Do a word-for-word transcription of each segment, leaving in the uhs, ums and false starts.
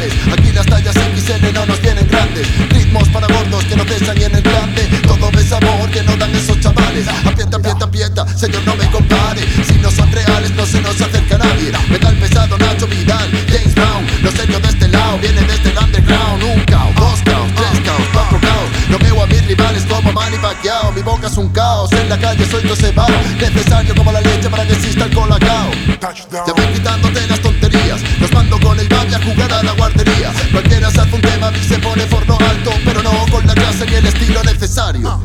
chavales. Aquí las tallas equis ele no nos vienen grandes. Ritmos para gordos que no cesan y en el grande. Todo de sabor que no dan esos chavales. Aprieta, aprieta, aprieta, señor no me compare. Si no son reales no se nos acerca nadie. Metal pesado, Nacho Vidal, James Brown. Lo serio de este lado viene desde el underground. Un caos, dos caos, tres caos, cuatro caos. No veo a mis rivales como Manny Pacquiao. Mi boca es un caos, en la calle soy Josebao. Necesario como la leche para que exista el colacao. Ya voy quitándote las tonterías. Los mando con el babi a jugar a la guardería. Cualquiera se hace un tema y se pone forno alto, pero no con la clase ni el estilo necesario.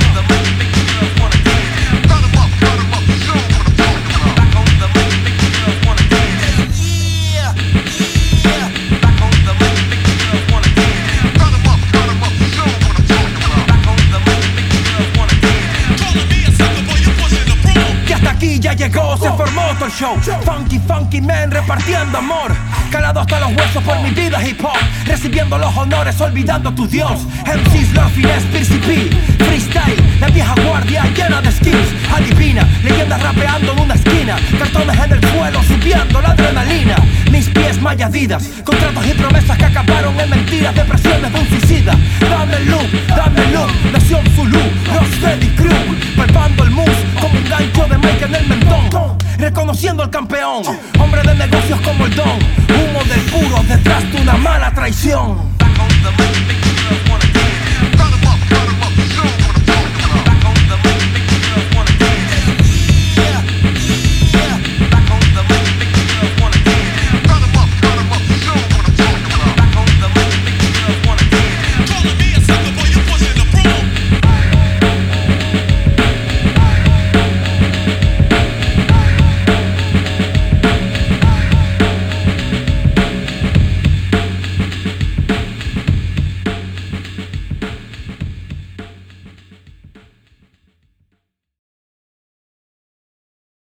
Ya llegó, se formó todo el show. Funky, funky man repartiendo amor. Calado hasta los huesos por mi vida hip hop. Recibiendo los honores, olvidando tu dios. M Cs, Lord Finesse, P C P, freestyle, la vieja guardia llena de skills. Adivina, leyendas rapeando en una esquina. Cartones en el suelo, subiendo la adrenalina. Mis pies malladidas, contratos y promesas que acabaron en mentiras. Depresiones de un suicida. Dame el look, dame el look. Nación Zulu, Rocksteady Crew. Palpando el mousse como un gancho de Mike en el mentón. Reconociendo al campeón, hombre de negocios como el Don. Humo del puro detrás de una mala traición.